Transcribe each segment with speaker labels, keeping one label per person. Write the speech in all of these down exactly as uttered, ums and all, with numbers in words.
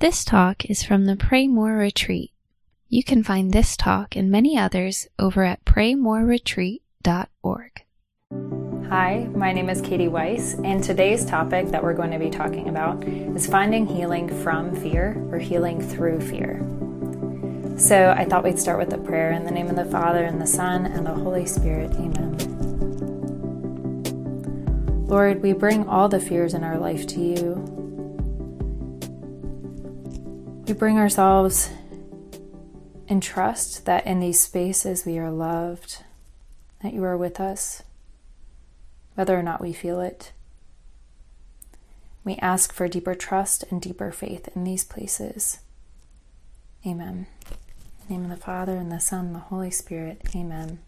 Speaker 1: This talk is from the Pray More Retreat. You can find this talk and many others over at pray more retreat dot org.
Speaker 2: Hi, my name is Katie Weiss, and today's topic that we're going to be talking about is finding healing from fear or healing through fear. So I thought we'd start with a prayer in the name of the Father, and the Son, and the Holy Spirit. Amen. Lord, we bring all the fears in our life to you. We bring ourselves in trust that in these spaces we are loved, that you are with us, whether or not we feel it. We ask for deeper trust and deeper faith in these places. Amen. In the name of the Father, and the Son, and the Holy Spirit. Amen.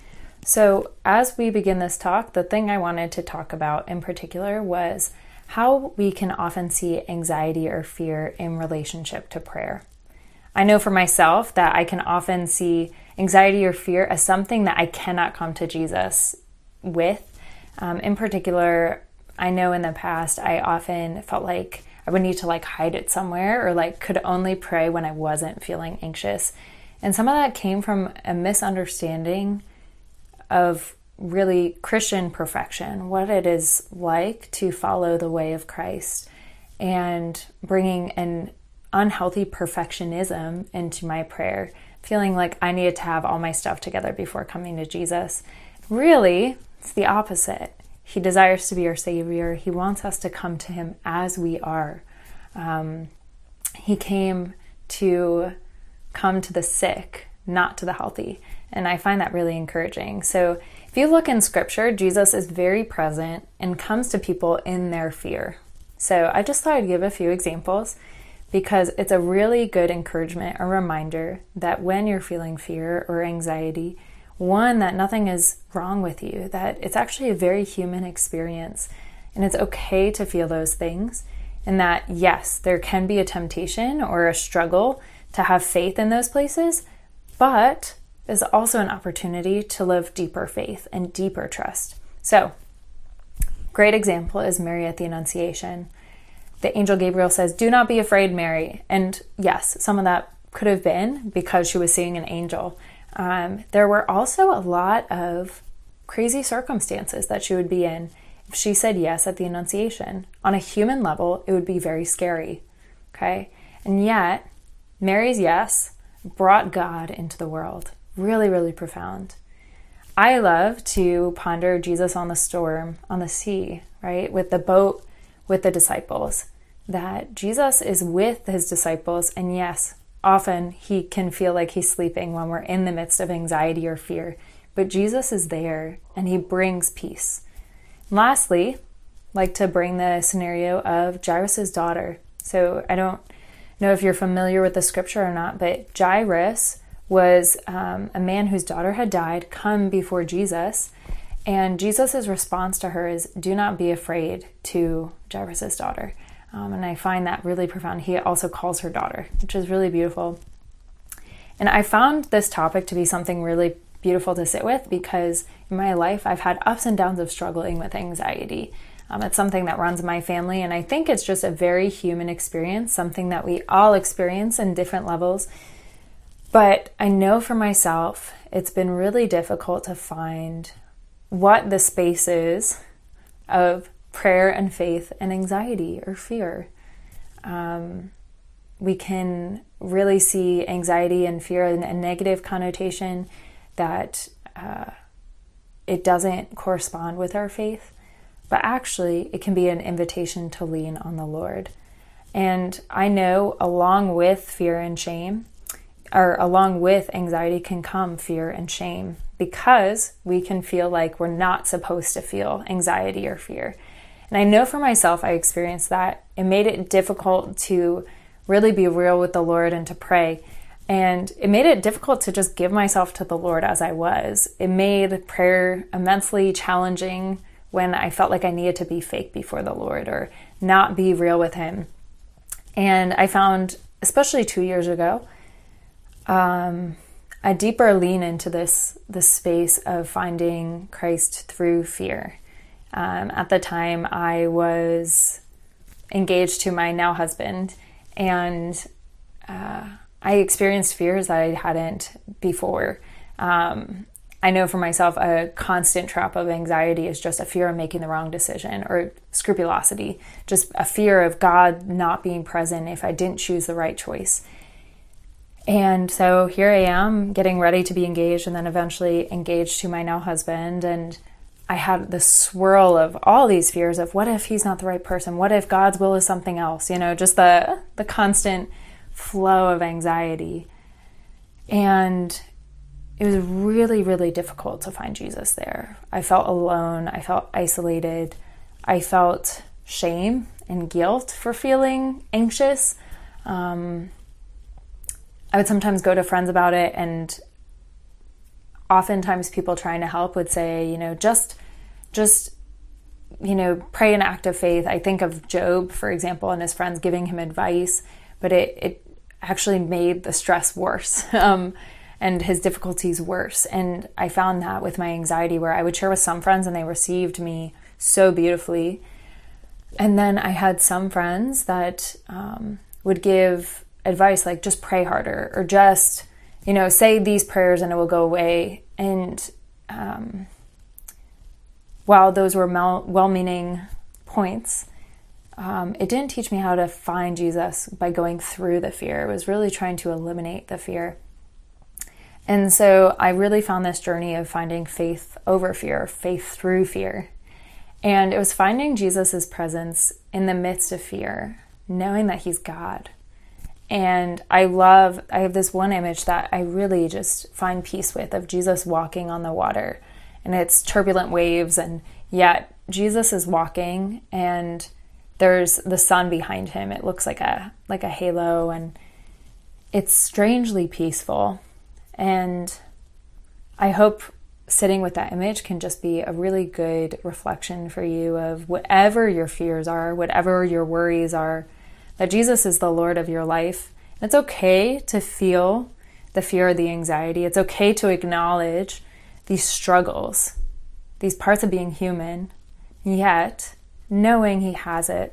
Speaker 2: So as we begin this talk, the thing I wanted to talk about in particular was how we can often see anxiety or fear in relationship to prayer. I know for myself that I can often see anxiety or fear as something that I cannot come to Jesus with. Um, in particular, I know in the past I often felt like I would need to like hide it somewhere, or like could only pray when I wasn't feeling anxious. And some of that came from a misunderstanding of really Christian perfection, what it is like to follow the way of Christ, and bringing an unhealthy perfectionism into my prayer, feeling like I needed to have all my stuff together before coming to Jesus. Really, it's the opposite. He desires to be our Savior. He wants us to come to Him as we are. Um, he came to come to the sick, not to the healthy. And I find that really encouraging. So if you look in Scripture, Jesus is very present and comes to people in their fear. So I just thought I'd give a few examples because it's a really good encouragement, a reminder that when you're feeling fear or anxiety, one, that nothing is wrong with you, that it's actually a very human experience, and it's okay to feel those things, and that yes, there can be a temptation or a struggle to have faith in those places, but there's also an opportunity to live deeper faith and deeper trust. So, great example is Mary at the Annunciation. The angel Gabriel says, "Do not be afraid, Mary." And yes, some of that could have been because she was seeing an angel. Um, there were also a lot of crazy circumstances that she would be in if she said yes at the Annunciation. On a human level, it would be very scary, okay? And yet, Mary's yes brought God into the world. Really, really profound. I love to ponder Jesus on the storm, on the sea, right? With the boat, with the disciples. That Jesus is with his disciples, and yes, often he can feel like he's sleeping when we're in the midst of anxiety or fear, but Jesus is there and he brings peace. And lastly, I'd like to bring the scenario of Jairus' daughter. So I don't know if you're familiar with the scripture or not, but Jairus was um, a man whose daughter had died, come before Jesus, and Jesus' response to her is, "Do not be afraid," to Jairus' daughter. Um, and I find that really profound. He also calls her daughter, which is really beautiful. And I found this topic to be something really beautiful to sit with because in my life, I've had ups and downs of struggling with anxiety. Um, it's something that runs in my family, and I think it's just a very human experience, something that we all experience in different levels. But I know for myself, it's been really difficult to find what the space is of prayer and faith and anxiety or fear. Um, we can really see anxiety and fear in a negative connotation that uh, it doesn't correspond with our faith, but actually it can be an invitation to lean on the Lord. And I know along with fear and shame, or along with anxiety can come fear and shame, because we can feel like we're not supposed to feel anxiety or fear. And I know for myself, I experienced that. It made it difficult to really be real with the Lord and to pray. And it made it difficult to just give myself to the Lord as I was. It made prayer immensely challenging when I felt like I needed to be fake before the Lord or not be real with Him. And I found, especially two years ago, um, a deeper lean into this, this space of finding Christ through fear. Um, at the time, I was engaged to my now husband, And uh, I experienced fears that I hadn't before. Um, I know for myself, a constant trap of anxiety is just a fear of making the wrong decision, or scrupulosity, just a fear of God not being present if I didn't choose the right choice. And so here I am getting ready to be engaged, and then eventually engaged to my now husband. And I had this swirl of all these fears of, what if he's not the right person? What if God's will is something else? You know, just the, the constant flow of anxiety. And it was really, really difficult to find Jesus there. I felt alone. I felt isolated. I felt shame and guilt for feeling anxious. Um, I would sometimes go to friends about it, and oftentimes people trying to help would say, you know, just, just, you know, pray an act of faith. I think of Job, for example, and his friends giving him advice, but it, it actually made the stress worse. um, and his difficulties worse. And I found that with my anxiety, where I would share with some friends and they received me so beautifully. And then I had some friends that um, would give advice like, just pray harder, or just, you know, say these prayers and it will go away. And um, while those were mel- well-meaning points, um, it didn't teach me how to find Jesus by going through the fear. It was really trying to eliminate the fear. And so I really found this journey of finding faith over fear, faith through fear. And it was finding Jesus's presence in the midst of fear, knowing that he's God. And I love, I have this one image that I really just find peace with, of Jesus walking on the water. And it's turbulent waves, and yet Jesus is walking, and there's the sun behind him. It looks like a like a halo, and it's strangely peaceful. And I hope sitting with that image can just be a really good reflection for you of whatever your fears are, whatever your worries are, that Jesus is the Lord of your life. And it's okay to feel the fear or the anxiety. It's okay to acknowledge these struggles, these parts of being human, yet knowing he has it.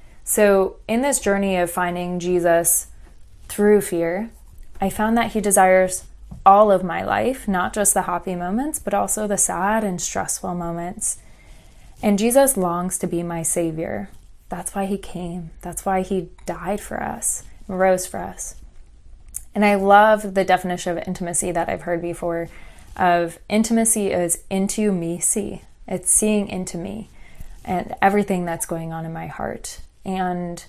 Speaker 2: So in this journey of finding Jesus through fear, I found that he desires all of my life, not just the happy moments, but also the sad and stressful moments. And Jesus longs to be my Savior. That's why he came. That's why he died for us and rose for us. And I love the definition of intimacy that I've heard before, of intimacy is into me see. It's seeing into me and everything that's going on in my heart. And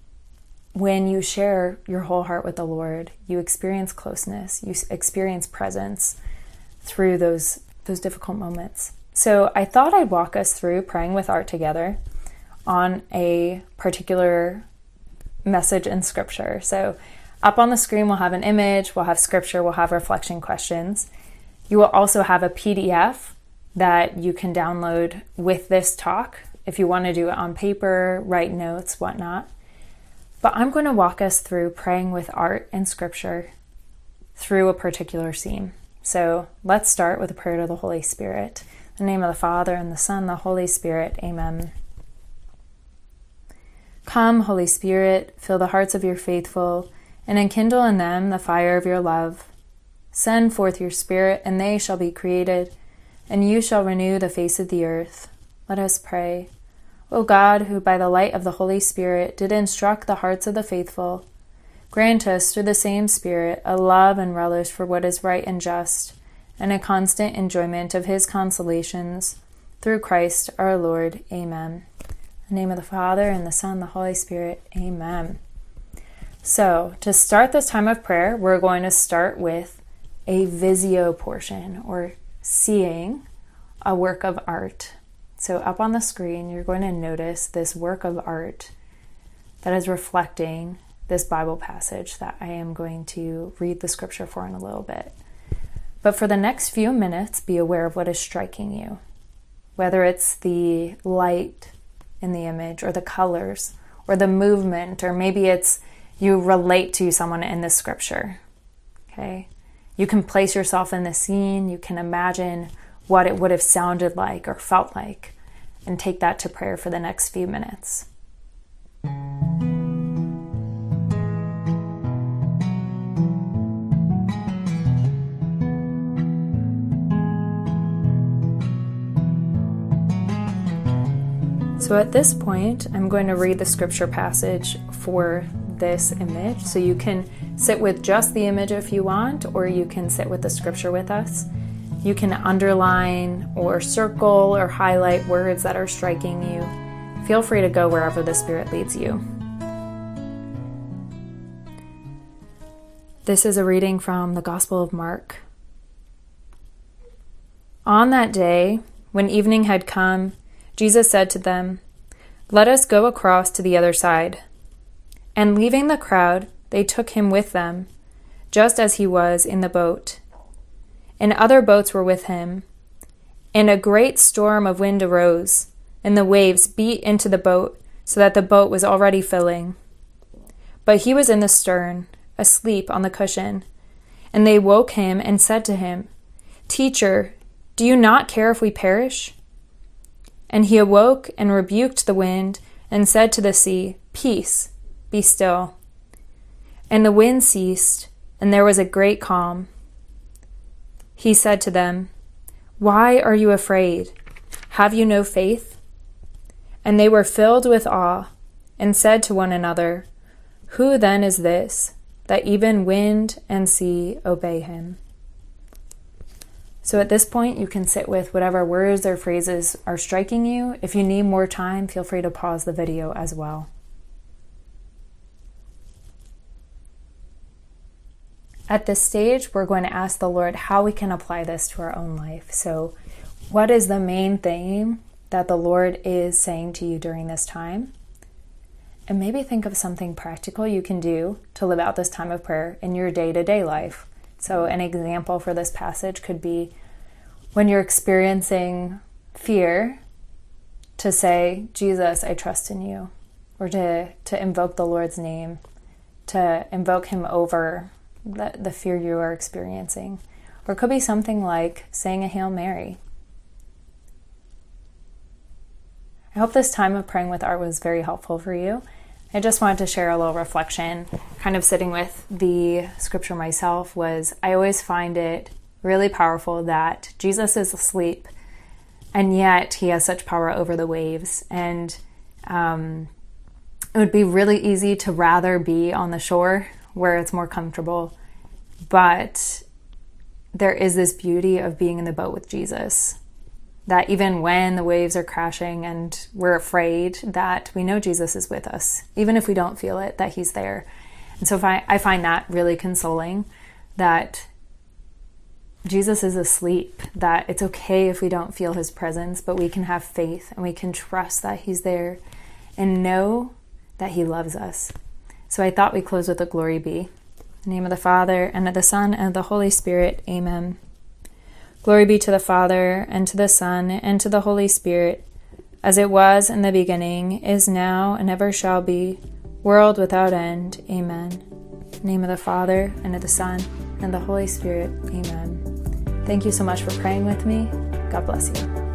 Speaker 2: when you share your whole heart with the Lord, you experience closeness, you experience presence through those those difficult moments. So I thought I'd walk us through praying with Art together on a particular message in Scripture. So up on the screen, we'll have an image, we'll have Scripture, we'll have reflection questions. You will also have a P D F that you can download with this talk if you want to do it on paper, write notes, whatnot. But I'm going to walk us through praying with Art and Scripture through a particular theme. So let's start with a prayer to the Holy Spirit. In the name of the Father, and the Son, and the Holy Spirit. Amen. Come, Holy Spirit, fill the hearts of your faithful, and enkindle in them the fire of your love. Send forth your Spirit, and they shall be created, and you shall renew the face of the earth. Let us pray. O God, who by the light of the Holy Spirit did instruct the hearts of the faithful, grant us through the same Spirit a love and relish for what is right and just, and a constant enjoyment of his consolations, through Christ our Lord. Amen. In the name of the Father, and the Son, and the Holy Spirit. Amen. So, to start this time of prayer, we're going to start with a visio portion, or seeing a work of art. So up on the screen, you're going to notice this work of art that is reflecting this Bible passage that I am going to read the Scripture for in a little bit. But for the next few minutes, be aware of what is striking you, whether it's the light in the image, or the colors, or the movement, or maybe it's you relate to someone in the Scripture. Okay? You can place yourself in the scene, you can imagine what it would have sounded like or felt like, and take that to prayer for the next few minutes. So at this point, I'm going to read the scripture passage for this image. So you can sit with just the image if you want, or you can sit with the scripture with us. You can underline or circle or highlight words that are striking you. Feel free to go wherever the Spirit leads you. This is a reading from the Gospel of Mark. On that day, when evening had come, Jesus said to them, "Let us go across to the other side." And leaving the crowd, they took him with them, just as he was in the boat. And other boats were with him. And a great storm of wind arose, and the waves beat into the boat, so that the boat was already filling. But he was in the stern, asleep on the cushion. And they woke him and said to him, "Teacher, do you not care if we perish?" And he awoke and rebuked the wind and said to the sea, "Peace, be still." And the wind ceased, and there was a great calm. He said to them, "Why are you afraid? Have you no faith?" And they were filled with awe and said to one another, "Who then is this, that even wind and sea obey him?" So at this point, you can sit with whatever words or phrases are striking you. If you need more time, feel free to pause the video as well. At this stage, we're going to ask the Lord how we can apply this to our own life. So what is the main thing that the Lord is saying to you during this time? And maybe think of something practical you can do to live out this time of prayer in your day-to-day life. So an example for this passage could be when you're experiencing fear, to say, "Jesus, I trust in you," or to, to invoke the Lord's name, to invoke him over the, the fear you are experiencing. Or it could be something like saying a Hail Mary. I hope this time of praying with Art was very helpful for you. I just wanted to share a little reflection, kind of sitting with the scripture myself, was I always find it really powerful that Jesus is asleep, and yet he has such power over the waves. And um, it would be really easy to rather be on the shore where it's more comfortable. But there is this beauty of being in the boat with Jesus, that even when the waves are crashing and we're afraid, that we know Jesus is with us, even if we don't feel it, that he's there. And so if I, I find that really consoling, that Jesus is asleep, that it's okay if we don't feel his presence, but we can have faith and we can trust that he's there and know that he loves us. So I thought we'd close with a glory be. In the name of the Father, and of the Son, and of the Holy Spirit. Amen. Glory be to the Father, and to the Son, and to the Holy Spirit, as it was in the beginning, is now, and ever shall be, world without end. Amen. In the name of the Father, and of the Son, and the Holy Spirit. Amen. Thank you so much for praying with me. God bless you.